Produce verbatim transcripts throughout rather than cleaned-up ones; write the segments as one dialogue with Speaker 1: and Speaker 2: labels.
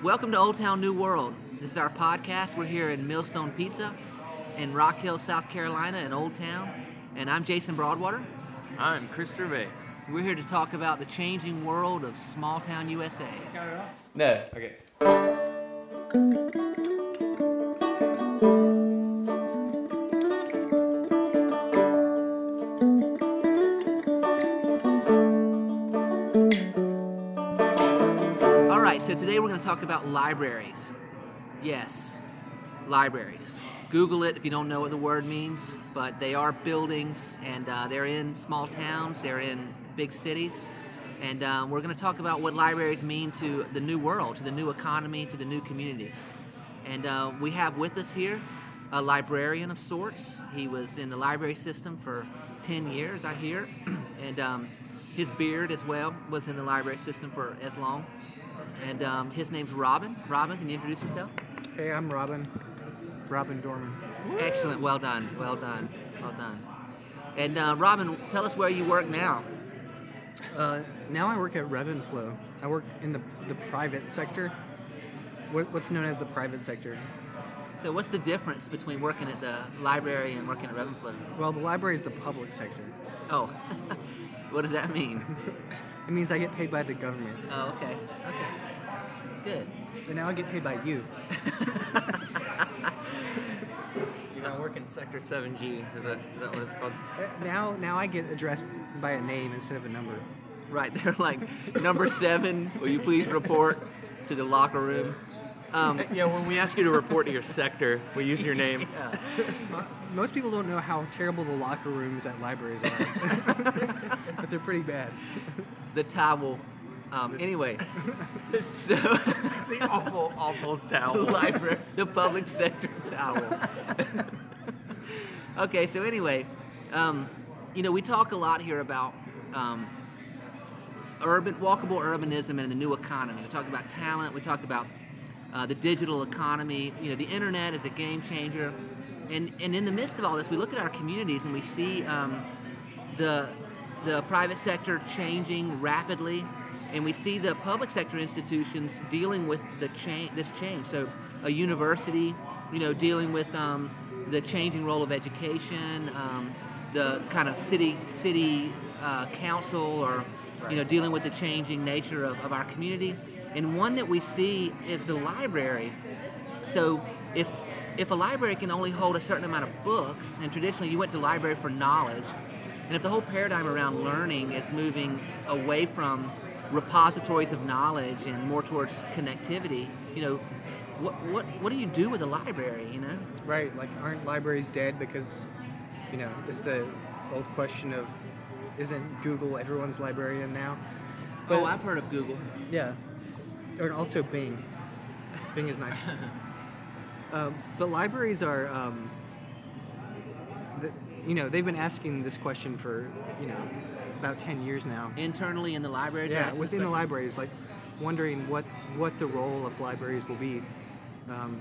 Speaker 1: Welcome to Old Town New World. This is our podcast. We're here in Millstone Pizza in Rock Hill, South Carolina, in Old Town. And I'm Jason Broadwater.
Speaker 2: I'm Chris Gervais.
Speaker 1: We're here to talk about the changing world of small town U S A.
Speaker 2: Got it off? No. Okay.
Speaker 1: All right, so today we're going to talk about libraries. Yes, libraries. Google it if you don't know what the word means, but they are buildings, and uh, they're in small towns, they're in big cities, and um, we're going to talk about what libraries mean to the new world, to the new economy, to the new communities. And uh, we have with us here a librarian of sorts. He was in the library system for ten years, I hear, and um, his beard as well was in the library system for as long. And um, his name's Robin. Robin, can you introduce yourself?
Speaker 3: Hey, I'm Robin. Robin Dorman.
Speaker 1: Excellent. Well done. Well done. Well done. And uh, Robin, tell us where you work now.
Speaker 3: Uh, now I work at Revenflow. I work in the, the private sector. What, what's known as the private sector.
Speaker 1: So what's the difference between working at the library and working at Revenflow?
Speaker 3: Well, the library is the public sector.
Speaker 1: Oh. What does that mean?
Speaker 3: It means I get paid by the government.
Speaker 1: Oh, okay. Okay. Good.
Speaker 3: So now I get paid by you.
Speaker 2: I work in Sector seven G. Is that, is that what it's called?
Speaker 3: Uh, Now, now I get addressed by a name instead of a number.
Speaker 1: Right. They're like, number seven, will you please report to the locker room? Um,
Speaker 2: Yeah, when we ask you to report to your sector, we use your name.
Speaker 1: yeah.
Speaker 3: Most people don't know how terrible the locker rooms at libraries are. But they're pretty bad.
Speaker 1: The towel. Um, anyway, so
Speaker 2: The awful, awful
Speaker 1: the
Speaker 2: towel.
Speaker 1: library, the public sector towel. Okay, so anyway, um, you know, we talk a lot here about um, urban, walkable urbanism and the new economy. We talk about talent. We talk about uh, the digital economy. You know, the internet is a game changer. And and in the midst of all this, we look at our communities and we see um, the the private sector changing rapidly. And we see the public sector institutions dealing with the change, this change. So a university, you know, dealing with um, the changing role of education, um, the kind of city city uh, council, or you know, dealing with the changing nature of, of our community. And one that we see is the library. So if if a library can only hold a certain amount of books, and traditionally you went to the library for knowledge, and if the whole paradigm around learning is moving away from repositories of knowledge and more towards connectivity, you know, what what what do you do with a library, you know?
Speaker 3: Right, like aren't libraries dead because, you know, it's the old question of, isn't Google everyone's librarian now? But,
Speaker 1: Oh, I've heard of Google.
Speaker 3: yeah, or also Bing. Bing is nice. um, but libraries are, um, the, you know, they've been asking this question for, you know, about ten years now.
Speaker 1: Internally in the library?
Speaker 3: Yeah, within the libraries, like wondering what, what the role of libraries will be um,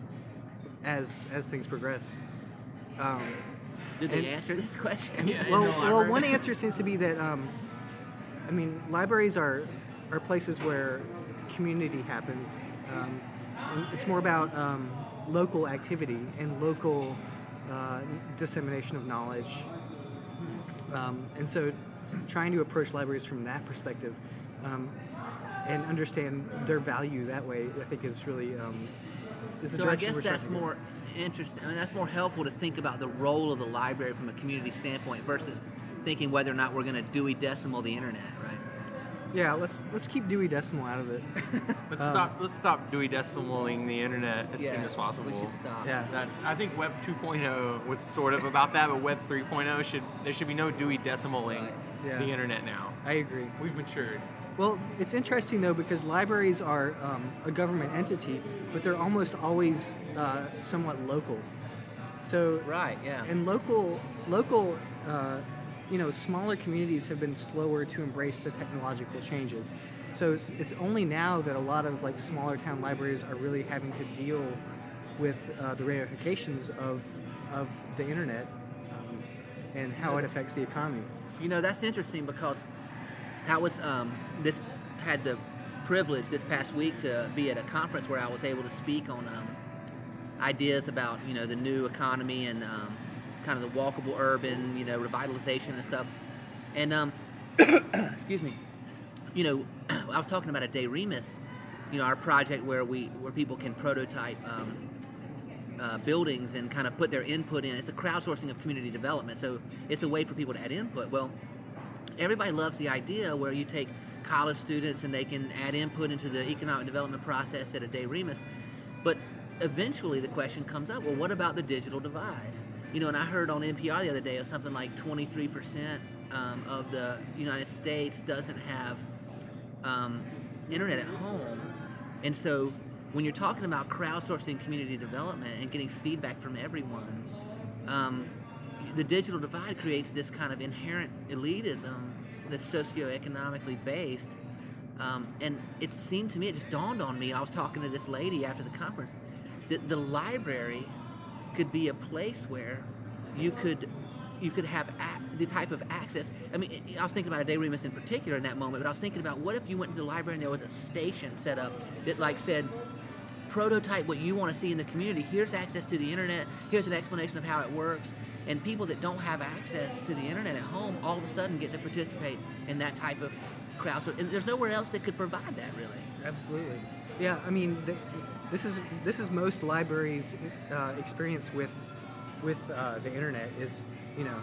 Speaker 3: as as things progress. Um,
Speaker 1: Did they
Speaker 3: and-
Speaker 1: answer this question?
Speaker 2: Yeah.
Speaker 3: well,
Speaker 2: in the
Speaker 3: well,
Speaker 2: library.
Speaker 3: one answer seems to be that um, I mean, libraries are are places where community happens. Um, and it's more about um, local activity and local uh, dissemination of knowledge. Um, and so, trying to approach libraries from that perspective um, and understand their value that way, I think, is really um, is the
Speaker 1: So I
Speaker 3: direction
Speaker 1: guess
Speaker 3: we're
Speaker 1: that's
Speaker 3: trying to go.
Speaker 1: more interesting. I mean, that's more helpful to think about the role of the library from a community standpoint versus thinking whether or not we're going to Dewey Decimal the internet, right?
Speaker 3: Yeah, let's let's keep Dewey Decimal out of it.
Speaker 2: Let's
Speaker 3: Um,
Speaker 2: stop. Let's stop Dewey Decimaling the internet as
Speaker 1: Yeah,
Speaker 2: soon as possible.
Speaker 1: We should stop.
Speaker 3: Yeah.
Speaker 2: That's. I think Web two point oh was sort of about that, but Web three point oh should. There should be no Dewey Decimaling
Speaker 1: Right.
Speaker 3: Yeah.
Speaker 2: the internet now.
Speaker 3: I agree.
Speaker 2: We've matured.
Speaker 3: Well, it's interesting though because libraries are um, a government entity, but they're almost always uh, somewhat local. So,
Speaker 1: Right, yeah.
Speaker 3: and local, local, uh, you know, smaller communities have been slower to embrace the technological changes. So it's, it's only now that a lot of like smaller town libraries are really having to deal with uh, the ramifications of of the internet um, and how it affects the economy.
Speaker 1: You know, that's interesting because how was um, this had the privilege this past week to be at a conference where I was able to speak on um, ideas about, you know, the new economy and um, kind of the walkable urban, you know, revitalization and stuff. And, um, excuse me, you know, I was talking about a De Remus, you know, our project where we where people can prototype um, uh, buildings and kind of put their input in. It's a crowdsourcing of community development, so it's a way for people to add input. Well, everybody loves the idea where you take college students and they can add input into the economic development process at a De Remus, but eventually the question comes up, well, what about the digital divide? You know, and I heard on N P R the other day of something like twenty-three percent um, of the United States doesn't have um, internet at home. And so when you're talking about crowdsourcing community development and getting feedback from everyone, um, the digital divide creates this kind of inherent elitism that's socioeconomically based. Um, and it seemed to me, it just dawned on me, I was talking to this lady after the conference, that the library could be a place where you could you could have a, the type of access. I mean, I was thinking about a De Remus in particular in that moment, but I was thinking about what if you went to the library and there was a station set up that like said, prototype what you want to see in the community. Here's access to the internet. Here's an explanation of how it works. And people that don't have access to the internet at home all of a sudden get to participate in that type of crowdsourcing. And there's nowhere else that could provide that, really.
Speaker 3: Absolutely. Yeah, I mean, the, this is this is most libraries' uh, experience with with uh, the internet is, you know,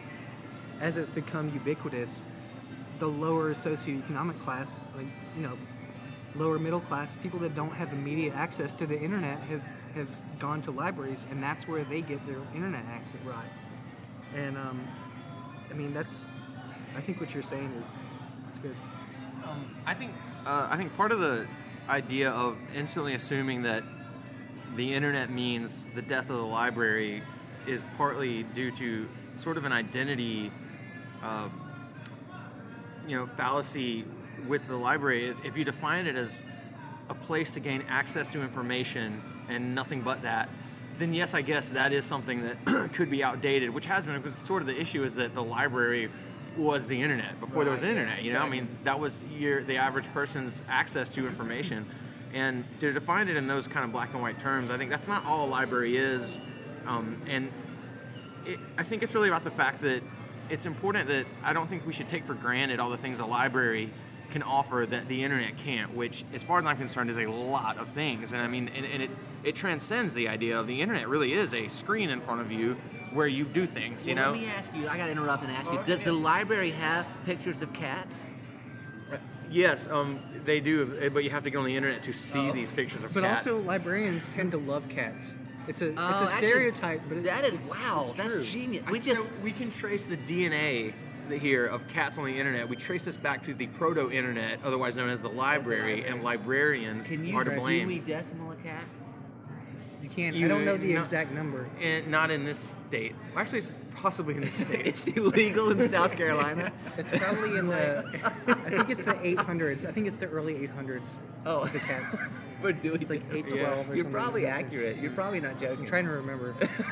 Speaker 3: as it's become ubiquitous, the lower socioeconomic class, like, you know, lower middle class, people that don't have immediate access to the internet have, have gone to libraries, and that's where they get their internet access.
Speaker 1: Right.
Speaker 3: And, um, I mean, that's, I think what you're saying is, is good.
Speaker 2: Um, I think uh, I think part of the idea of instantly assuming that the internet means the death of the library is partly due to sort of an identity, uh, you know, fallacy with the library. Is if you define it as a place to gain access to information and nothing but that, then yes, I guess that is something that could be outdated, which has been, because sort of the issue is that the library was the internet before
Speaker 1: Right,
Speaker 2: there was internet.
Speaker 1: yeah,
Speaker 2: You know,
Speaker 1: exactly.
Speaker 2: I mean, that was your the average person's access to information, and to define it in those kind of black and white terms, I think that's not all a library is, um, and it, I think it's really about the fact that it's important that I don't think we should take for granted all the things a library can offer that the internet can't, which, as far as I'm concerned, is a lot of things. And I mean, and, and it, it transcends the idea of the internet really is a screen in front of you where you do things, you
Speaker 1: Well,
Speaker 2: know?
Speaker 1: let me ask you, I got to interrupt and ask you, does the library have pictures of cats?
Speaker 2: Yes, um, they do, but you have to go on the internet to see
Speaker 1: Oh.
Speaker 2: these pictures of
Speaker 3: But
Speaker 2: cats.
Speaker 3: also, librarians tend to love cats. It's a
Speaker 1: Oh,
Speaker 3: it's a
Speaker 1: actually,
Speaker 3: stereotype, but it's,
Speaker 1: that is,
Speaker 3: it's,
Speaker 1: wow,
Speaker 3: it's
Speaker 1: that's
Speaker 3: true.
Speaker 1: genius.
Speaker 2: I-
Speaker 1: We just,
Speaker 2: so we can trace the D N A here of cats on the internet. We trace this back to the proto-internet, otherwise known as the library, and librarians
Speaker 1: can you
Speaker 2: are to blame.
Speaker 1: Dewey Decimal a cat?
Speaker 3: You can't.
Speaker 2: You-
Speaker 3: I don't know the
Speaker 2: no-
Speaker 3: exact number.
Speaker 2: And not in this state. Well, actually, it's possibly in this state.
Speaker 1: It's illegal in South Carolina.
Speaker 3: It's probably in the. I think it's the eight hundreds. I think it's the early eight hundreds.
Speaker 1: Oh,
Speaker 3: The cats.
Speaker 1: but Dewey
Speaker 3: It's like eight
Speaker 2: Yeah.
Speaker 3: twelve or
Speaker 1: You're
Speaker 3: something.
Speaker 1: probably accurate. You're probably not joking.
Speaker 3: I'm trying to remember.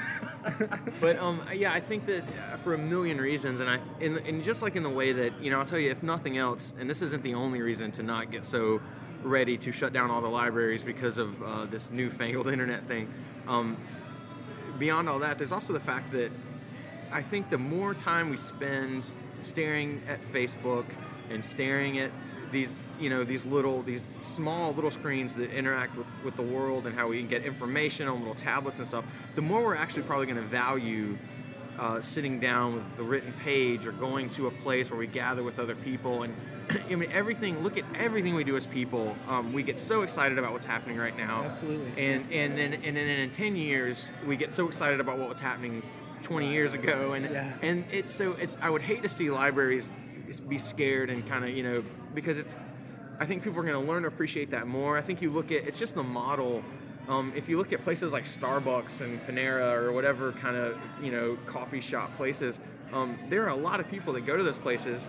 Speaker 2: But um, yeah, I think that uh, for a million reasons, and I, and, and just like in the way that, you know, I'll tell you, if nothing else, and this isn't the only reason to not get so ready to shut down all the libraries because of uh, this newfangled internet thing. Um, beyond all that, there's also the fact that I think the more time we spend staring at Facebook and staring at these, you know, these little, these small little screens that interact with, with the world and how we can get information on little tablets and stuff, the more we're actually probably going to value uh, sitting down with the written page or going to a place where we gather with other people. And I mean, everything, look at everything we do as people. Um, we get so excited about what's happening right now.
Speaker 3: Absolutely.
Speaker 2: And, and, then, and then in ten years, we get so excited about what was happening twenty years ago. And,
Speaker 3: Yeah.
Speaker 2: and it's so, it's, I would hate to see libraries be scared and kind of, you know, because it's, I think people are going to learn to appreciate that more. I think you look at, it's just the model. Um, if you look at places like Starbucks and Panera or whatever kind of, you know, coffee shop places, um, there are a lot of people that go to those places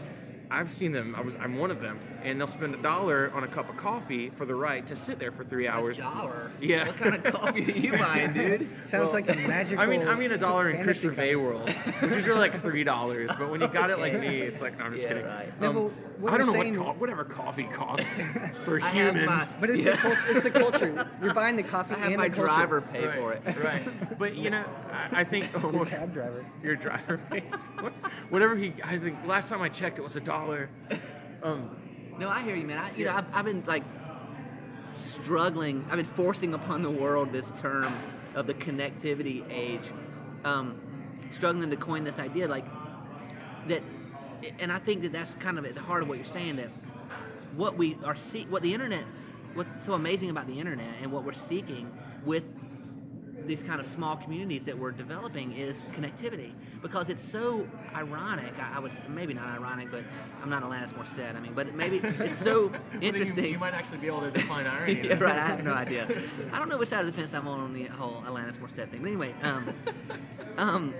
Speaker 2: I've seen them. I was I'm one of them, and they'll spend a dollar on a cup of coffee for the right to sit there for three hours.
Speaker 1: A dollar?
Speaker 2: Yeah.
Speaker 1: What kind of coffee are you buying, dude?
Speaker 3: Sounds
Speaker 2: Well,
Speaker 3: like a magical.
Speaker 2: I mean, I mean a dollar in
Speaker 3: fantasy
Speaker 2: Christopher Bay world, which is really like three dollars. But when you got it like me, it's like no, I'm just
Speaker 1: Yeah,
Speaker 2: kidding.
Speaker 1: right.
Speaker 3: No,
Speaker 2: Um,
Speaker 3: but what
Speaker 2: I don't know
Speaker 3: you're
Speaker 2: what
Speaker 3: saying-
Speaker 2: co- whatever coffee costs for
Speaker 1: I have
Speaker 2: humans.
Speaker 1: my-
Speaker 3: But it's
Speaker 1: Yeah.
Speaker 3: the cult- it's the culture. You're buying the coffee
Speaker 1: I have
Speaker 3: and
Speaker 1: my
Speaker 3: the culture.
Speaker 1: driver pay
Speaker 2: right,
Speaker 1: for it.
Speaker 2: right. But you know, I, I think
Speaker 3: Your cab driver.
Speaker 2: your driver pays whatever he. I think last time I checked, it was a dollar. Um,
Speaker 1: No, I hear you, man. I, you know, I've, I've been like struggling. I've been forcing upon the world this term of the connectivity age, um, struggling to coin this idea, like that. And I think that that's kind of at the heart of what you're saying. That what we are see, what the internet, what's so amazing about the internet, and what we're seeking with these kind of small communities that we're developing is connectivity, because it's so ironic. I, I was maybe not ironic, but I'm not Alanis Morissette. I mean, but maybe it's so interesting.
Speaker 2: You, you might actually be able to define irony.
Speaker 1: Yeah, right. I have no idea. I don't know which side of the fence I'm on on the whole Alanis Morissette thing. But anyway, um, um,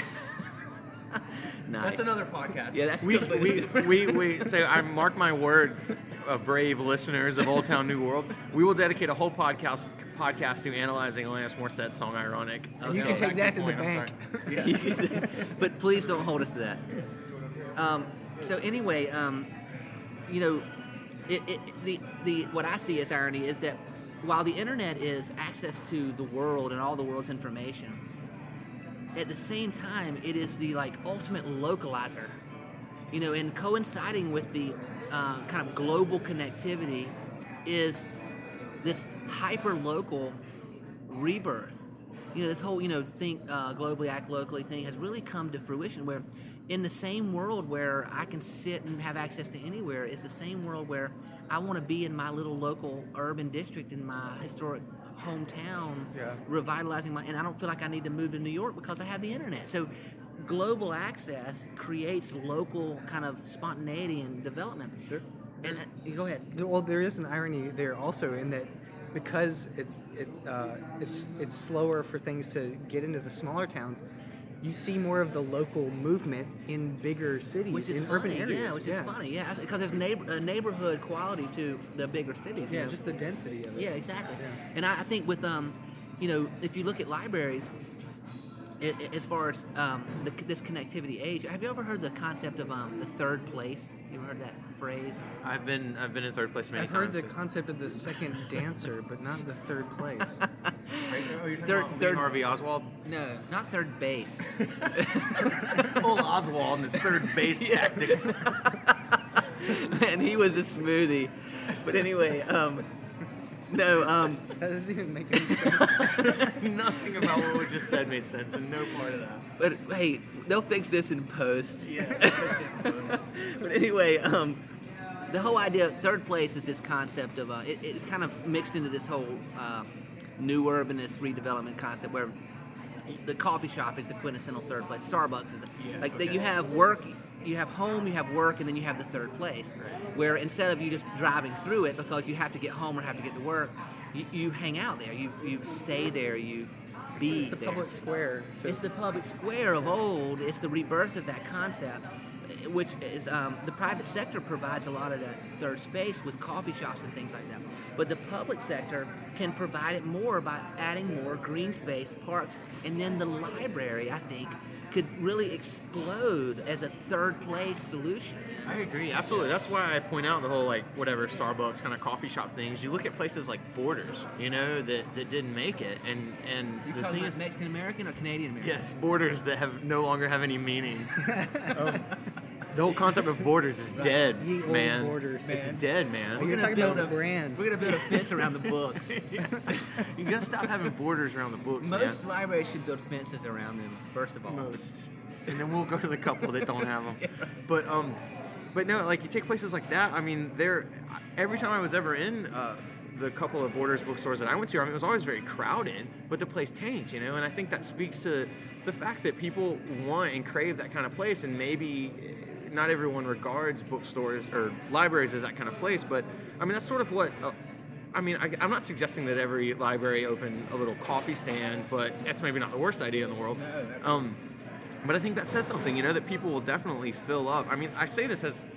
Speaker 1: nice.
Speaker 2: That's another podcast.
Speaker 1: Yeah, that's
Speaker 2: we,
Speaker 1: completely
Speaker 2: we, we, we say, I mark my word, uh, brave listeners of Old Town New World, we will dedicate a whole podcast podcast to analyzing Alanis Morissette's song "Ironic."
Speaker 3: And you
Speaker 1: Okay.
Speaker 3: can take that to the
Speaker 2: point, I'm
Speaker 3: bank.
Speaker 2: sorry.
Speaker 1: But please don't hold us to that. Um, so anyway, um, you know, it, it, the the what I see as irony is that while the internet is access to the world and all the world's information, at the same time it is the like ultimate localizer. You know, and coinciding with the uh, kind of global connectivity is this hyper local rebirth. You know, this whole, you know, think uh, globally, act locally thing has really come to fruition, where in the same world where I can sit and have access to anywhere is the same world where I want to be in my little local urban district in my historic hometown,
Speaker 2: Yeah.
Speaker 1: revitalizing my, and I don't feel like I need to move to New York because I have the internet. So global access creates local kind of spontaneity and development.
Speaker 3: There-
Speaker 1: And uh, you go ahead.
Speaker 3: Well, there is an irony there also in that because it's it uh, it's it's slower for things to get into the smaller towns, you see more of the local movement in bigger cities,
Speaker 1: Which is
Speaker 3: in
Speaker 1: funny,
Speaker 3: urban areas.
Speaker 1: yeah, which is funny, yeah, because there's neighbor, a neighborhood quality to the bigger cities. you
Speaker 3: Yeah,
Speaker 1: know?
Speaker 3: just the density of it.
Speaker 1: Yeah, exactly.
Speaker 3: Yeah.
Speaker 1: And I, I think with um, you know, if you look at libraries, it, it- as far as um, the, this connectivity age, have you ever heard the concept of um, the third place? You ever heard that phrase?
Speaker 2: I've been I've been in third place many
Speaker 3: I've heard the
Speaker 2: times.
Speaker 3: concept of the second dancer, but not the third place.
Speaker 2: Oh, you're talking
Speaker 1: Third-
Speaker 2: about Lee
Speaker 1: third-
Speaker 2: Harvey Oswald?
Speaker 1: No, not third base.
Speaker 2: Old Oswald and his third base tactics.
Speaker 1: And he was a smoothie. But anyway, um, no, um,
Speaker 3: That doesn't even make any sense.
Speaker 2: Nothing about what was just said made sense, and no part of that.
Speaker 1: but hey, they'll fix this in post.
Speaker 2: Yeah.
Speaker 1: But anyway, um, the whole idea, third place is this concept of, uh, it, it's kind of mixed into this whole uh, new urbanist redevelopment concept where the coffee shop is the quintessential third place. Starbucks is
Speaker 2: Yeah,
Speaker 1: like that.
Speaker 2: okay.
Speaker 1: You have work, you have home, you have work, and then you have the third place, where instead of you just driving through it because you have to get home or have to get to work, you, you hang out there, you you stay there, you be
Speaker 3: It's the
Speaker 1: there.
Speaker 3: public square. So
Speaker 1: It's the public square of old. It's the rebirth of that concept, which is um, the private sector provides a lot of that third space with coffee shops and things like that. But the public sector can provide it more by adding more green space, parks, and then the library, I think, could really explode as a third place solution.
Speaker 2: I agree, absolutely. That's why I point out the whole, like, whatever Starbucks kind of coffee shop things. You look at places like Borders, you know, that, that didn't make it, and and
Speaker 1: You
Speaker 2: the
Speaker 1: talking
Speaker 2: thing
Speaker 1: about
Speaker 2: is,
Speaker 1: Mexican American or Canadian American?
Speaker 2: yes, Borders that have no longer have any meaning. um, the whole concept of Borders is dead,
Speaker 3: Ye old
Speaker 2: man.
Speaker 3: Borders.
Speaker 2: It's
Speaker 3: Man.
Speaker 2: dead, man.
Speaker 3: You're
Speaker 1: gonna
Speaker 3: talking
Speaker 1: build
Speaker 3: about
Speaker 1: a-
Speaker 3: the brand.
Speaker 1: We're gonna build a fence around the books.
Speaker 2: You gotta stop having borders around the books,
Speaker 1: Most
Speaker 2: man.
Speaker 1: libraries should build fences around them, first of all.
Speaker 2: Most, and then we'll go to the couple that don't have them. But um, but no, like you take places like that. I mean, there. Every time I was ever in uh, the couple of Borders bookstores that I went to, I mean, it was always very crowded, but the place tanked, you know. And I think that speaks to the fact that people want and crave that kind of place, and maybe not everyone regards bookstores or libraries as that kind of place. But I mean, that's sort of what. Uh, I mean, I, I'm not suggesting that every library open a little coffee stand, but that's maybe not the worst idea in the world. Um, but I think that says something, you know, that people will definitely fill up. I mean, I say this as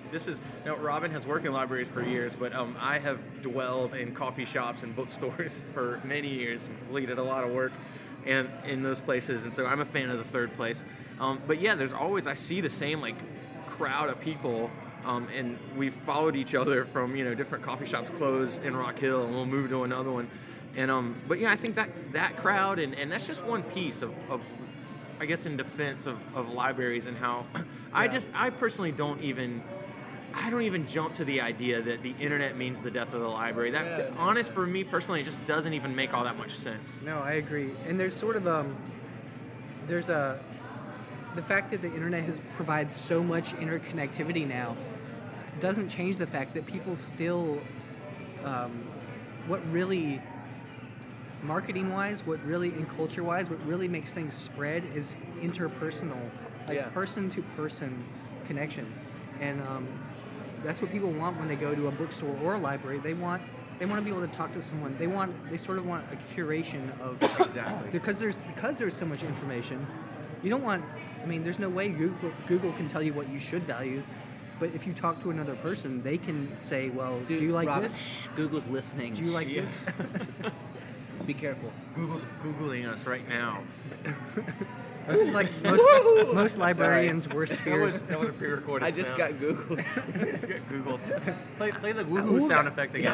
Speaker 2: this is now Robin has worked in libraries for years, but um, I have dwelled in coffee shops and bookstores for many years and completed a lot of work and in those places, and so I'm a fan of the third place. Um, but yeah, there's always I see the same like crowd of people. Um, and we've followed each other from, you know, different coffee shops close in Rock Hill, and we'll move to another one. And um, but yeah, I think that that crowd, and, and that's just one piece of, of I guess, in defense of, of libraries and how I
Speaker 3: Yeah.
Speaker 2: just I personally don't even I don't even jump to the idea that the internet means the death of the library. That
Speaker 3: Yeah.
Speaker 2: honest for me personally, it just doesn't even make all that much sense.
Speaker 3: No, I agree. And there's sort of um, there's a the fact that the internet has provides so much interconnectivity now doesn't change the fact that people still, um, what really, marketing-wise, what really, and culture-wise, what really makes things spread is interpersonal, like
Speaker 1: Yeah.
Speaker 3: person-to-person connections, and um, that's what people want when they go to a bookstore or a library. They want they want to be able to talk to someone. They want they sort of want a curation of
Speaker 2: Exactly.
Speaker 3: because there's because there's so much information. You don't want. I mean, there's no way Google Google can tell you what you should value, but if you talk to another person, they can say, "Well,
Speaker 1: Dude,
Speaker 3: do you like
Speaker 1: Robin,
Speaker 3: this?
Speaker 1: Google's listening.
Speaker 3: Do you like
Speaker 2: Yeah.
Speaker 3: this?"
Speaker 1: Be careful.
Speaker 2: Google's Googling us right now.
Speaker 3: This is like most most librarians' worst
Speaker 2: That
Speaker 3: fears.
Speaker 2: was that was a pre-recorded
Speaker 1: I just
Speaker 2: sound.
Speaker 1: got Googled.
Speaker 2: Just got Googled. Play, play the woohoo sound effect again.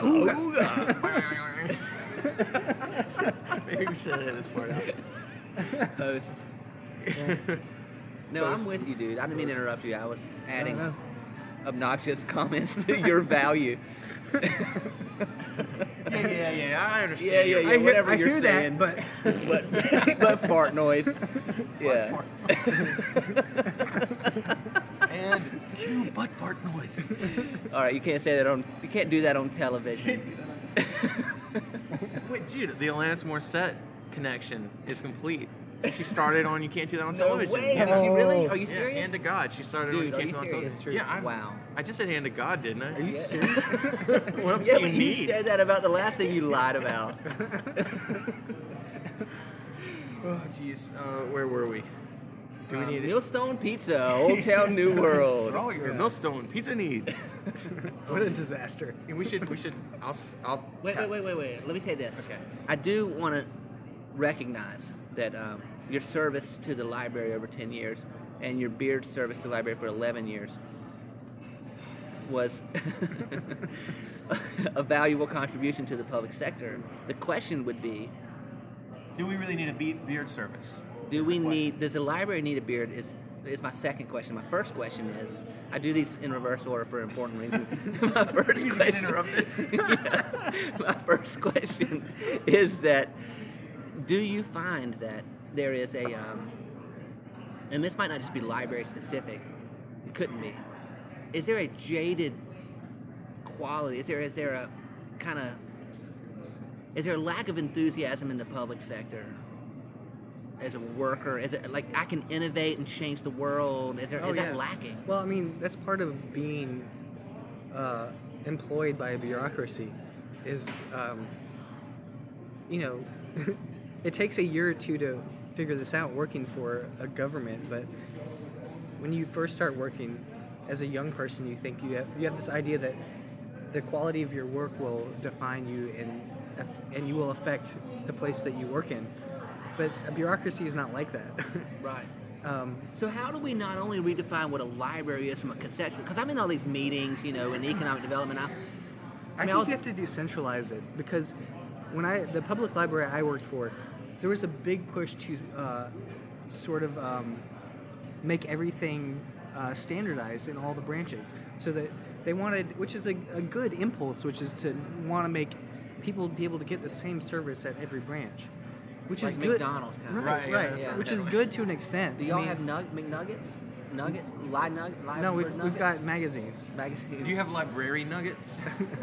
Speaker 2: Maybe we should edit this part out.
Speaker 1: Post. No, I'm with you, dude. I didn't mean to interrupt you. I was adding
Speaker 3: no.
Speaker 1: obnoxious comments to your value.
Speaker 2: Yeah, yeah, yeah. I understand.
Speaker 1: Yeah, yeah, yeah.
Speaker 3: I hear,
Speaker 1: whatever
Speaker 3: I
Speaker 1: you're
Speaker 3: hear
Speaker 1: saying.
Speaker 3: that, but
Speaker 1: but but fart noise. Yeah.
Speaker 2: And cue butt fart noise.
Speaker 1: All right, you can't say that on. You can't do that on television.
Speaker 2: Wait, dude, the Alanis Morissette connection is complete. She started on You Can't Do That on
Speaker 1: No
Speaker 2: Television.
Speaker 1: way. Did she really? Are you
Speaker 2: Yeah,
Speaker 1: serious?
Speaker 2: hand to God. She started
Speaker 1: Dude,
Speaker 2: on
Speaker 1: are
Speaker 2: You
Speaker 1: you
Speaker 2: Can't Do That on
Speaker 1: serious?
Speaker 2: Television. Yeah, I'm,
Speaker 1: Wow.
Speaker 2: I just said hand to God, didn't I?
Speaker 3: are you
Speaker 1: Yeah.
Speaker 3: serious?
Speaker 2: What else
Speaker 1: Yeah,
Speaker 2: do you
Speaker 1: but you
Speaker 2: need?
Speaker 1: said that about the last thing you lied about.
Speaker 2: Oh, jeez. Uh, where were we? Do we need it?
Speaker 1: Millstone Pizza, Old Town New World.
Speaker 2: For all your Millstone pizza needs.
Speaker 3: What a disaster.
Speaker 2: And we should, we should, I'll, s- I'll.
Speaker 1: Wait, wait, wait, wait, wait. Let me say this.
Speaker 2: Okay.
Speaker 1: I do want to recognize that um, your service to the library over ten years and your beard service to the library for eleven years was a valuable contribution to the public sector. The question would be,
Speaker 2: Do we really need a be- beard service?
Speaker 1: do we need, does the library need a beard is, is my second question. My first question is, I do these in reverse order for important reasons. My first
Speaker 2: You get
Speaker 1: question,
Speaker 2: interrupted.
Speaker 1: Yeah. My first question is that, do you find that there is a, um, and this might not just be library specific, it couldn't be, is there a jaded quality, is there, is there a kind of, is there a lack of enthusiasm in the public sector as a worker? Is it like I can innovate and change the world? Is, there,
Speaker 3: Oh,
Speaker 1: is that
Speaker 3: yes.
Speaker 1: lacking?
Speaker 3: Well, I mean, that's part of being uh, employed by a bureaucracy. Is um, you know, it takes a year or two to figure this out working for a government, but when you first start working as a young person, you think you have you have this idea that the quality of your work will define you and and you will affect the place that you work in. But a bureaucracy is not like that.
Speaker 1: Right.
Speaker 3: um,
Speaker 1: So how do we not only redefine what a library is from a conceptual? Because I'm in all these meetings, you know, in economic development. I,
Speaker 3: I,
Speaker 1: I mean,
Speaker 3: think
Speaker 1: I was,
Speaker 3: you have to decentralize it because when I the public library I worked for, there was a big push to uh, sort of um, make everything uh, standardized in all the branches, so that they wanted, which is a, a good impulse, which is to want to make people be able to get the same service at every branch, which
Speaker 1: Like
Speaker 3: is good.
Speaker 1: McDonald's kind of.
Speaker 3: right?
Speaker 2: Right, yeah,
Speaker 3: right,
Speaker 2: that's
Speaker 1: what
Speaker 3: which
Speaker 2: I'm
Speaker 3: is
Speaker 2: saying.
Speaker 3: good to an extent.
Speaker 1: Do
Speaker 3: I
Speaker 1: y'all
Speaker 3: mean,
Speaker 1: have nug- McNuggets? Nuggets? Live nug- live
Speaker 3: no, we've,
Speaker 1: bird
Speaker 3: we've
Speaker 1: nuggets?
Speaker 3: got magazines.
Speaker 1: magazines.
Speaker 2: Do you have library nuggets?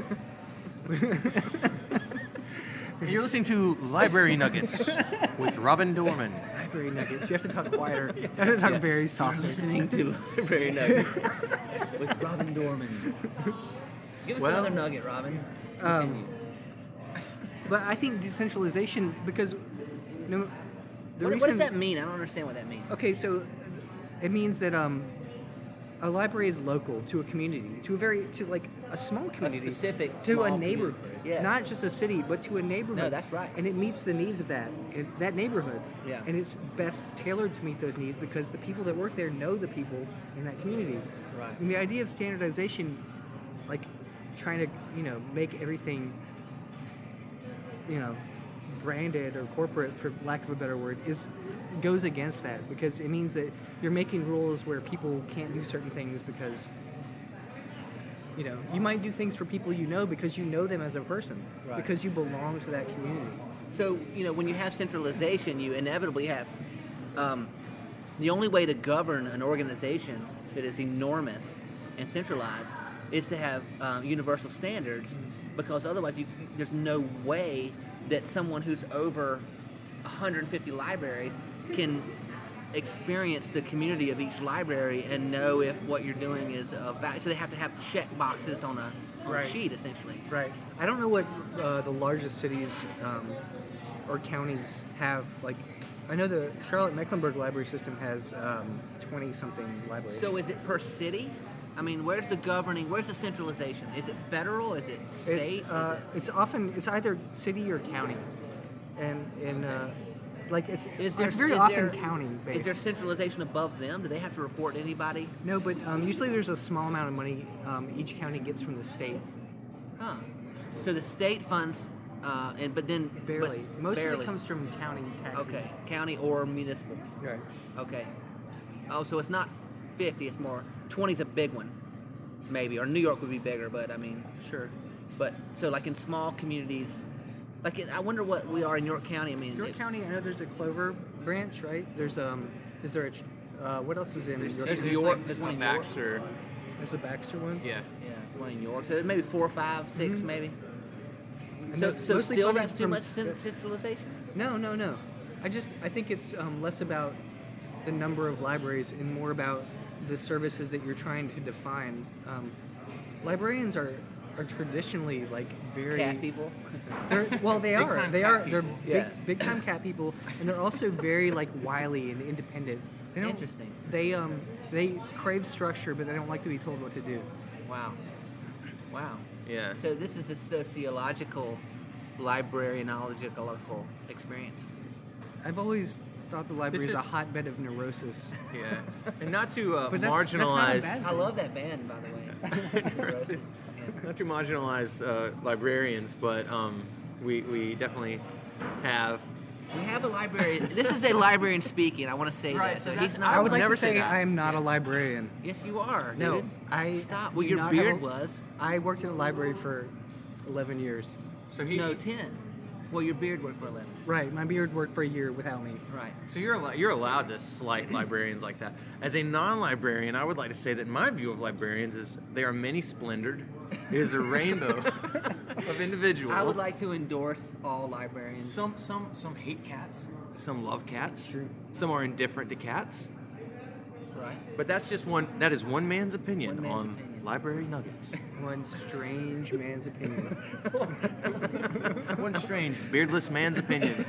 Speaker 2: You're listening to Library Nuggets with Robin Dorman.
Speaker 3: Library nuggets. You have to talk quieter. You have to talk
Speaker 1: Yeah.
Speaker 3: very
Speaker 1: You're
Speaker 3: softly.
Speaker 1: listening to Library Nuggets with Robin Dorman. Give us
Speaker 2: Well,
Speaker 1: another nugget, Robin.
Speaker 3: um,
Speaker 1: Continue.
Speaker 3: But I think decentralization, because no, the
Speaker 1: what,
Speaker 3: reason.
Speaker 1: what does that mean? I don't understand what that means.
Speaker 3: Okay, so it means that um, a library is local to a community, to a very to like a small community,
Speaker 1: specific
Speaker 3: to
Speaker 1: small
Speaker 3: a
Speaker 1: community.
Speaker 3: neighborhood,
Speaker 1: Yeah.
Speaker 3: not just a city, but to a neighborhood.
Speaker 1: No, that's right.
Speaker 3: And it meets the needs of that it- that neighborhood.
Speaker 1: Yeah.
Speaker 3: And it's best tailored to meet those needs because the people that work there know the people in that community.
Speaker 1: Right.
Speaker 3: And the idea of standardization, like trying to you know make everything, you know, branded or corporate, for lack of a better word, is goes against that because it means that you're making rules where people can't do certain things because you know you might do things for people you know because you know them as a person,
Speaker 1: Right.
Speaker 3: because you belong to that community.
Speaker 1: So, you know, when you have centralization, you inevitably have um, the only way to govern an organization that is enormous and centralized is to have uh, universal standards, because otherwise you, there's no way that someone who's over one hundred fifty libraries can experience the community of each library and know if what you're doing is of value. So they have to have check boxes on a, on
Speaker 3: Right.
Speaker 1: a sheet, essentially.
Speaker 3: Right. I don't know what uh, the largest cities um, or counties have. Like, I know the Charlotte Mecklenburg library system has twenty something libraries.
Speaker 1: So is it per city? I mean, where's the governing, where's the centralization? Is it federal? Is it state?
Speaker 3: It's, uh,
Speaker 1: is
Speaker 3: it's often it's either city or county, and and uh, like it's
Speaker 1: it, is there,
Speaker 3: it's very
Speaker 1: is
Speaker 3: often
Speaker 1: there-
Speaker 3: county based.
Speaker 1: Is there centralization above them? Do they have to report to anybody?
Speaker 3: No, but um, usually there's a small amount of money um, each county gets from the state.
Speaker 1: Huh. So the state funds, uh, and but then
Speaker 3: Barely.
Speaker 1: but
Speaker 3: Most
Speaker 1: barely.
Speaker 3: of it comes from county taxes.
Speaker 1: Okay, county or municipal.
Speaker 3: Right.
Speaker 1: Okay. Oh, so it's not fifty. It's more. twenty's a big one, maybe. Or New York would be bigger, but I mean,
Speaker 3: Sure.
Speaker 1: but so like in small communities, like in, I wonder what we are in York County. I mean,
Speaker 3: York
Speaker 1: if-
Speaker 3: County, I know there's a Clover branch, right? There's um, is there a ch- uh, what else is in
Speaker 2: There's,
Speaker 3: York?
Speaker 2: there's,
Speaker 3: County?
Speaker 1: York-
Speaker 2: like
Speaker 1: there's one
Speaker 2: a
Speaker 1: in York.
Speaker 2: Baxter.
Speaker 3: There's a Baxter one.
Speaker 2: Yeah.
Speaker 1: Yeah, one in York. So maybe four, five, six,
Speaker 3: Mhm.
Speaker 1: maybe.
Speaker 3: And
Speaker 1: So,
Speaker 3: that's
Speaker 1: so
Speaker 3: mostly
Speaker 1: still
Speaker 3: funded
Speaker 1: that's too
Speaker 3: from-
Speaker 1: much cen- centralization.
Speaker 3: No, no, no. I just I think it's um, less about the number of libraries and more about the services that you're trying to define. Um, librarians are are traditionally like very
Speaker 1: Cat people.
Speaker 3: They're, well, they are.
Speaker 2: Big-time
Speaker 3: They
Speaker 2: cat
Speaker 3: are.
Speaker 2: people.
Speaker 3: They're big,
Speaker 1: Yeah.
Speaker 3: big time cat people, and they're also very like wily and independent. They don't,
Speaker 1: Interesting.
Speaker 3: They um they crave structure, but they don't like to be told what to do.
Speaker 1: Wow. Wow.
Speaker 2: Yeah.
Speaker 1: So this is a sociological, librarianological experience.
Speaker 3: I've always thought the library
Speaker 2: This
Speaker 3: is a
Speaker 2: is-
Speaker 3: hotbed of neurosis.
Speaker 2: Yeah. And not to uh,
Speaker 3: But that's- that's not a
Speaker 2: marginalize.
Speaker 3: bad
Speaker 1: I love that band, by the way.
Speaker 2: Neurosis.
Speaker 1: Yeah.
Speaker 2: Not to marginalize uh, librarians, but um, we we definitely have.
Speaker 1: We have a librarian. This is a librarian speaking. I want to say
Speaker 2: Right,
Speaker 1: that.
Speaker 2: so
Speaker 1: So
Speaker 2: that's-
Speaker 1: he's not.
Speaker 3: I would like
Speaker 2: never
Speaker 3: to
Speaker 2: say
Speaker 3: say
Speaker 2: that.
Speaker 3: I am not a librarian.
Speaker 1: Yes, you are.
Speaker 3: No,
Speaker 1: dude.
Speaker 3: I
Speaker 1: Stop. Well,
Speaker 3: do
Speaker 1: your
Speaker 3: not have
Speaker 1: beard
Speaker 3: a-
Speaker 1: was.
Speaker 3: I worked in a library for eleven years.
Speaker 2: So he.
Speaker 1: No, ten. Well, your beard worked for eleven.
Speaker 3: Right, my beard worked for a year without me.
Speaker 1: Right.
Speaker 2: So you're al- you're allowed to slight librarians like that. As a non-librarian, I would like to say that my view of librarians is they are many splendored. It is a rainbow of individuals.
Speaker 1: I would like to endorse all librarians.
Speaker 2: some some some hate cats, some love cats,
Speaker 3: True.
Speaker 2: some are indifferent to cats.
Speaker 1: Right.
Speaker 2: But that's just one. That is one man's opinion
Speaker 1: One man's
Speaker 2: on
Speaker 1: opinion.
Speaker 2: library nuggets.
Speaker 3: One strange man's opinion.
Speaker 2: One strange beardless man's opinion.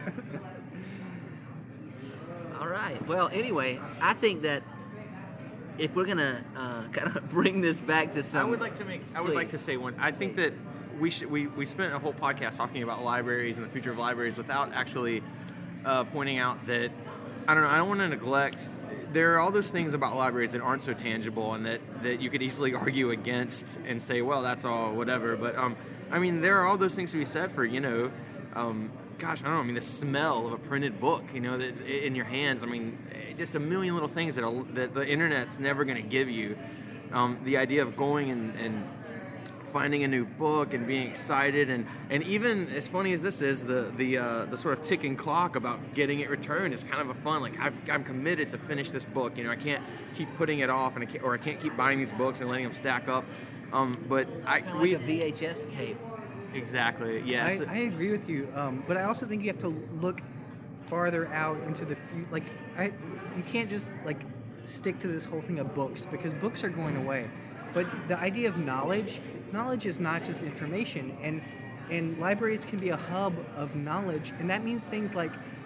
Speaker 1: All right. Well, anyway, I think that if we're gonna uh, kind of bring this back to some,
Speaker 2: I would like to make. I would like
Speaker 1: Please.
Speaker 2: to say one. I think that we should. We, we spent a whole podcast talking about libraries and the future of libraries without actually uh, pointing out that I don't know. I don't want to neglect. There are all those things about libraries that aren't so tangible and that, that you could easily argue against and say, well, that's all whatever. But um, I mean, there are all those things to be said for you know. Um, gosh, I don't know. I mean, the smell of a printed book, you know, that's in your hands. I mean, just a million little things that, a, that the internet's never going to give you. Um, the idea of going and, and finding a new book and being excited, and, and even as funny as this is, the the uh, the sort of ticking clock about getting it returned is kind of a fun. Like I've, I'm committed to finish this book. You know, I can't keep putting it off, and I can't, or I can't keep buying these books and letting them stack up. Um, but I
Speaker 1: kind of
Speaker 2: we
Speaker 1: like a V H S tape.
Speaker 2: exactly yes.
Speaker 3: I, I agree with you, um, but I also think you have to look farther out into the future. Like, I, you can't just like stick to this whole thing of books because books are going away. But the idea of knowledge, knowledge is not just information, and and libraries can be a hub of knowledge, and that means things like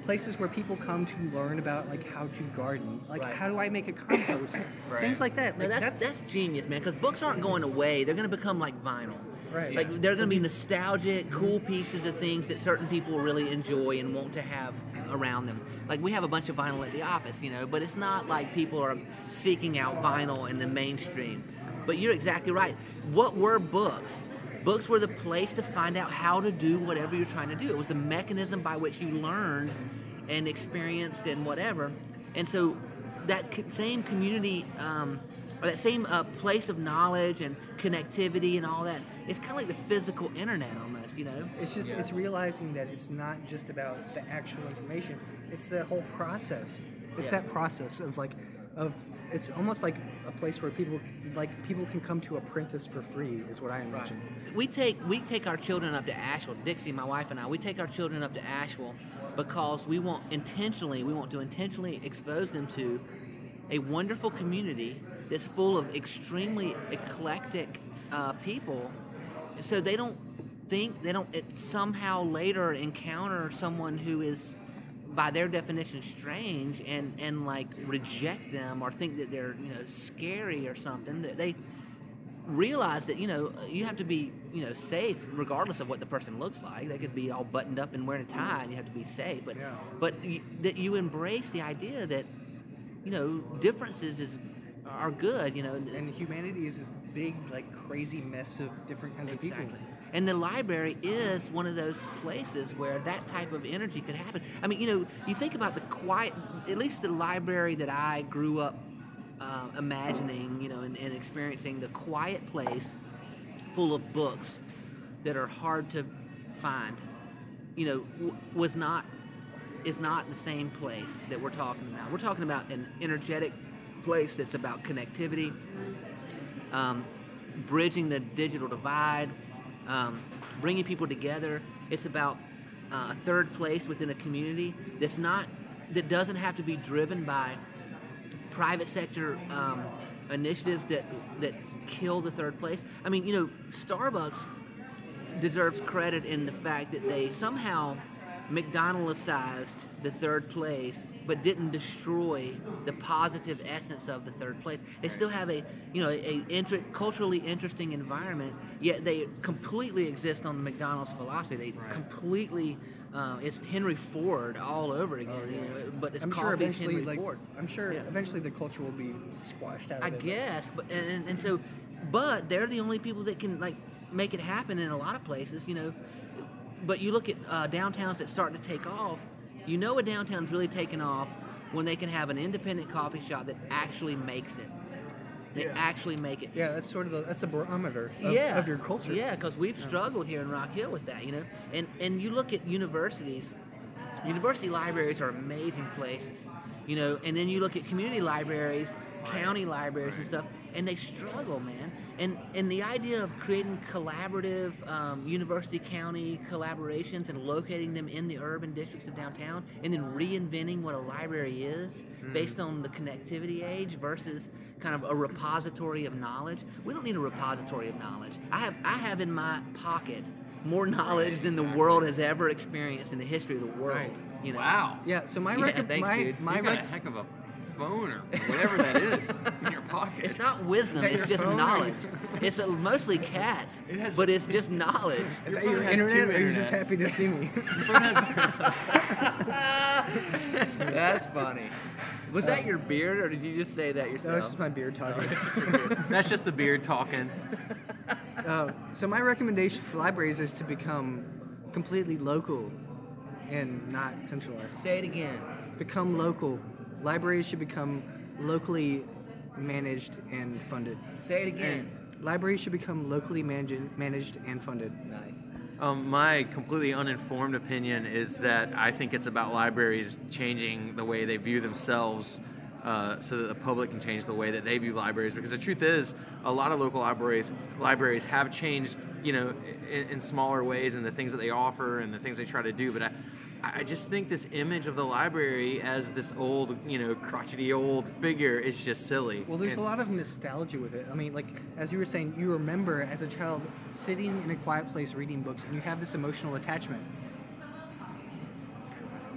Speaker 3: places where people come to learn about like how to garden, like
Speaker 1: Right.
Speaker 3: how do I make a compost,
Speaker 2: Right.
Speaker 3: things like that.
Speaker 1: No,
Speaker 3: Like,
Speaker 1: that's, that's genius, man. Because books aren't going away; they're going to become like vinyl.
Speaker 3: Right.
Speaker 1: Like they're going to be nostalgic, cool pieces of things that certain people will really enjoy and want to have around them. Like we have a bunch of vinyl at the office, you know, but it's not like people are seeking out vinyl in the mainstream. But you're exactly right. What were books? Books were the place to find out how to do whatever you're trying to do. It was the mechanism by which you learned and experienced and whatever. And so that co- same community, um, or that same uh, place of knowledge and connectivity and all that, it's kind of like the physical internet almost, you know?
Speaker 3: It's just it's realizing that it's not just about the actual information. It's the whole process. It's
Speaker 1: Yeah.
Speaker 3: that process of like of it's almost like a place where people like people can come to apprentice for free is what I imagine.
Speaker 1: We take we take our children up to Asheville. Dixie, my wife and I, we take our children up to Asheville because we want intentionally we want to intentionally expose them to a wonderful community that's full of extremely eclectic uh, people, so they don't think they don't it somehow later encounter someone who is by their definition strange and and like reject them or think that they're you know scary or something. That they realize that you know you have to be you know safe regardless of what the person looks like. They could be all buttoned up and wearing a tie, and you have to be safe. But
Speaker 3: Yeah.
Speaker 1: but you, that you embrace the idea that you know differences is are good. You know,
Speaker 3: And humanity is this big, like crazy mess of different kinds of people.
Speaker 1: exactly. And the library is one of those places where that type of energy could happen. I mean, you know, you think about the quiet, at least the library that I grew up uh, imagining, you know, and, and experiencing, the quiet place full of books that are hard to find, you know, w- was not, is not the same place that we're talking about. We're talking about an energetic place that's about connectivity, um, bridging the digital divide, um, bringing people together. It's about uh, a third place within a community that's not that doesn't have to be driven by private sector um, initiatives that that kill the third place. I mean, you know, Starbucks deserves credit in the fact that they somehow McDonald's-sized the third place, but didn't destroy the positive essence of the third place. They still have a, you know, a inter- culturally interesting environment, yet they completely exist on the McDonald's philosophy. They completely, uh, it's Henry Ford all over again. You know, but it's
Speaker 3: I'm sure
Speaker 1: coffee's
Speaker 3: eventually,
Speaker 1: Henry
Speaker 3: like,
Speaker 1: Ford.
Speaker 3: I'm sure
Speaker 1: Yeah.
Speaker 3: eventually the culture will be squashed out of
Speaker 1: I
Speaker 3: it.
Speaker 1: guess, but and, and, and so, but they're the only people that can like make it happen in a lot of places, you know. But you look at uh, downtowns that start to take off. You know a downtown's really taken off when they can have an independent coffee shop that actually makes it. They
Speaker 3: Yeah.
Speaker 1: actually make it.
Speaker 3: Yeah, that's sort of the, that's a barometer of,
Speaker 1: yeah,
Speaker 3: of your culture.
Speaker 1: Yeah, because we've struggled here in Rock Hill with that, you know. And and you look at universities. University libraries are amazing places, you know. And then you look at community libraries, county libraries, and stuff, and they struggle, man. And and the idea of creating collaborative um, university-county collaborations and locating them in the urban districts of downtown, and then reinventing what a library is based on the connectivity age versus kind of a repository of knowledge. We don't need a repository of knowledge. I have I have in my pocket more knowledge than the world has ever experienced in the history of the world.
Speaker 2: Right.
Speaker 1: You know?
Speaker 2: Wow.
Speaker 3: Yeah, so my
Speaker 1: Yeah,
Speaker 3: rec-
Speaker 1: thanks,
Speaker 3: my,
Speaker 1: dude.
Speaker 3: my
Speaker 2: You got a
Speaker 3: rec-
Speaker 2: heck of a phone or whatever that is in your pocket.
Speaker 1: It's not wisdom,
Speaker 3: Is that
Speaker 1: it's
Speaker 3: your
Speaker 1: just
Speaker 3: phone?
Speaker 1: knowledge. It's uh, mostly cats,
Speaker 2: It has-
Speaker 1: but it's just knowledge.
Speaker 3: Is that
Speaker 2: Your
Speaker 3: your
Speaker 2: phone has
Speaker 3: internet,
Speaker 2: two
Speaker 3: or are you just
Speaker 2: internets.
Speaker 3: happy to see me?
Speaker 2: Your phone has-
Speaker 1: That's funny. Was that your beard, or did you just say that
Speaker 3: No,
Speaker 1: yourself?
Speaker 3: it's just my beard talking.
Speaker 2: That's just the beard talking.
Speaker 3: Uh, so my recommendation for libraries is to become completely local and not centralized.
Speaker 1: Say it again.
Speaker 3: Become local. Libraries should become locally managed and funded.
Speaker 1: Say it again.
Speaker 3: Libraries should become locally managed, managed and funded.
Speaker 1: Nice.
Speaker 2: Um, my completely uninformed opinion is that I think it's about libraries changing the way they view themselves uh, so that the public can change the way that they view libraries. Because the truth is, a lot of local libraries libraries have changed, you know, in, in smaller ways in the things that they offer and the things they try to do. But I, I just think this image of the library as this old, you know, crotchety old figure is just silly.
Speaker 3: Well, there's
Speaker 2: And-
Speaker 3: a lot of nostalgia with it. I mean, like, as you were saying, you remember as a child sitting in a quiet place reading books, and you have this emotional attachment.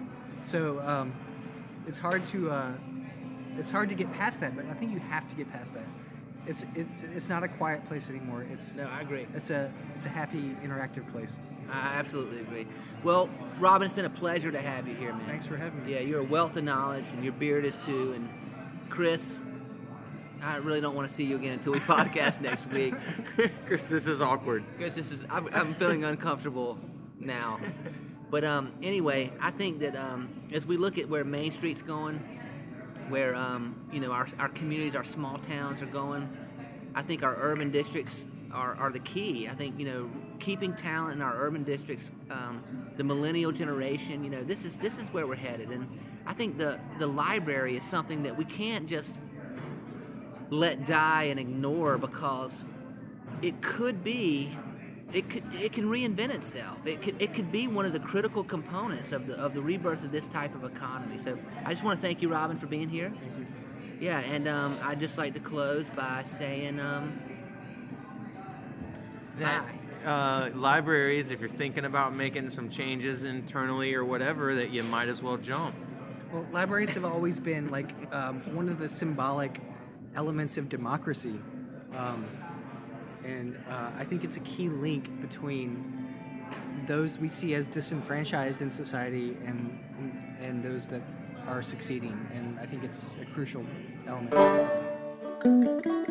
Speaker 3: So um, it's hard to uh, it's hard to get past that, but I think you have to get past that. It's it's it's not a quiet place anymore. It's
Speaker 1: No, I agree.
Speaker 3: It's a it's a happy, interactive place.
Speaker 1: I absolutely agree. Well, Robin, it's been a pleasure to have you here, man.
Speaker 3: Thanks for having me.
Speaker 1: Yeah, you're a wealth of knowledge, and your beard is too. And Chris, I really don't want to see you again until we podcast next week.
Speaker 2: Chris, this is awkward.
Speaker 1: Chris, this is I'm, I'm feeling uncomfortable now. But um, anyway, I think that um, as we look at where Main Street's going, where um, you know our our communities, our small towns are going, I think our urban districts are, are the key. I think you know keeping talent in our urban districts, um, the millennial generation, you know this is this is where we're headed, and I think the the library is something that we can't just let die and ignore, because it could be. It could, it can reinvent itself. It could, it could be one of the critical components of the of the rebirth of this type of economy. So I just want to thank you, Robin, for being here.
Speaker 3: Thank you.
Speaker 1: Yeah, and um, I'd just like to close by saying um,
Speaker 2: That uh, libraries, if you're thinking about making some changes internally or whatever, that you might as well jump.
Speaker 3: Well, libraries have always been like um, one of the symbolic elements of democracy. Um, And uh, I think it's a key link between those we see as disenfranchised in society and, and and those that are succeeding. And I think it's a crucial element.